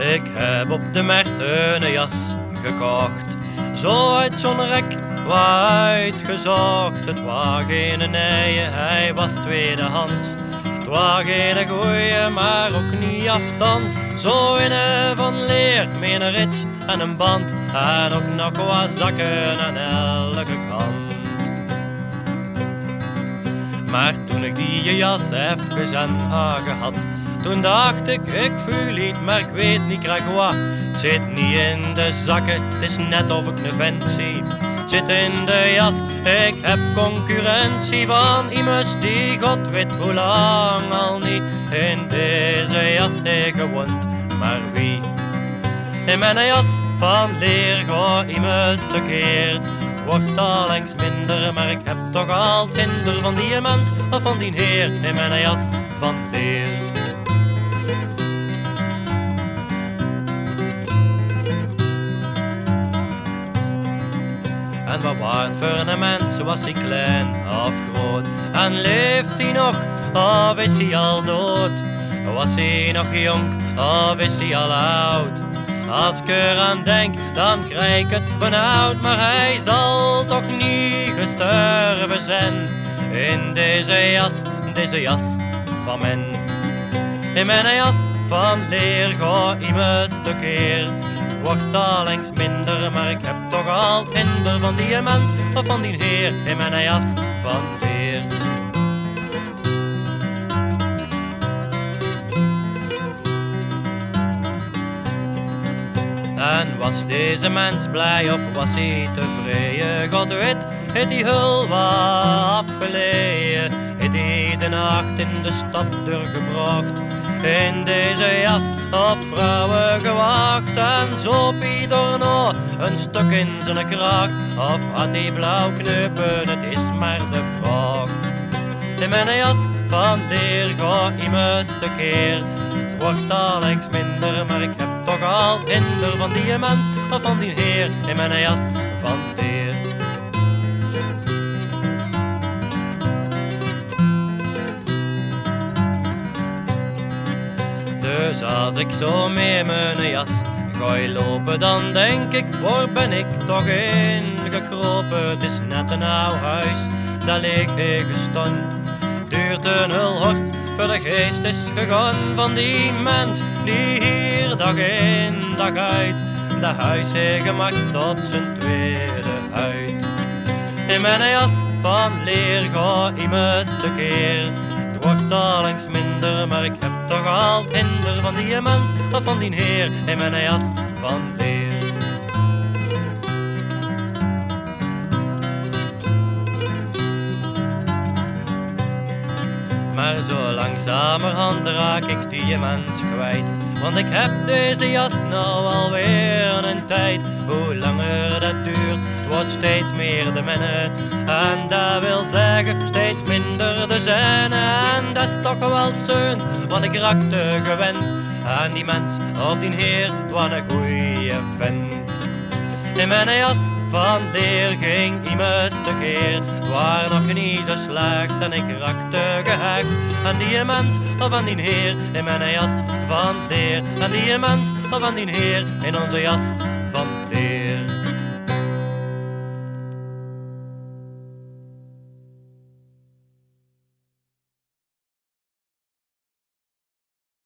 Ik heb op de markt een jas gekocht, zo uit zo'n rek uitgezocht. Het was geen nieuwe, hij was tweedehands. Het was geen goeie, maar ook niet aftans. Zo een van leer, met een rits en een band. En ook nog wat zakken aan elke kant. Maar toen ik die jas even aan gehad, toen dacht ik voel iets, maar ik weet niet graag wat. Het zit niet in de zakken, het is net of ik een vent zie. Het zit in de jas, ik heb concurrentie van immers die god weet hoe lang al niet in deze jas heeft gewoond. Maar wie? In mijn jas van leer ga immers tekeer. Het wordt al langs minder, maar ik heb toch al het hinder van die mens of van die heer in mijn jas van leer. En wat waard voor een mens, was hij klein of groot? En leeft hij nog, of is hij al dood? Was hij nog jong, of is hij al oud? Als ik eraan denk, dan krijg ik het benauwd. Maar hij zal toch niet gestorven zijn in deze jas van men. In mijn jas van leer ga immers tekeer. Wordt al langs minder, maar ik heb toch al het hinder van die mens of van die heer in mijn jas van leer. En was deze mens blij of was hij tevreden? God weet, heeft hij hul wat afgeleden? Heeft hij de nacht in de stad doorgebracht? In deze jas op vrouwen gewacht? En zoop hij door nog een stuk in zijn kraag? Of had hij blauw kneupen, het is maar de vraag. In mijn jas van leer ga immers tekeer. Het wordt al langs minder, maar ik heb toch al hinder van die mens of van die heer in mijn jas van leer. Dus als ik zo mee mijn jas ga lopen, dan denk ik, waar ben ik toch ingekropen? Het is net een oud huis, dat leeg heeft gestaan. Duurt een heel hard, voor de geest is gegaan van die mens die hier dag in dag uit dat huis heeft gemaakt tot zijn tweede huid. In mijn jas van leer ga immers tekeer. Het wordt al langs minder, maar ik heb toch al het hinder van die mens of van die heer in mijn jas van leer. Maar zo langzamerhand raak ik die mens kwijt. Want ik heb deze jas nou alweer een tijd. Hoe langer dat duurt, het wordt steeds meer de menne. En dat wil zeggen, steeds minder de zijne. En dat is toch wel steunt, want ik raakte gewend aan die mens of die heer, het was een goeie vent. In mijn jas van leer ging immers tekeer. Het was nog niet zo slecht en ik raakte gehecht aan die mens of aan die heer in mijn jas van leer. Aan die mens of aan die heer in onze jas van leer.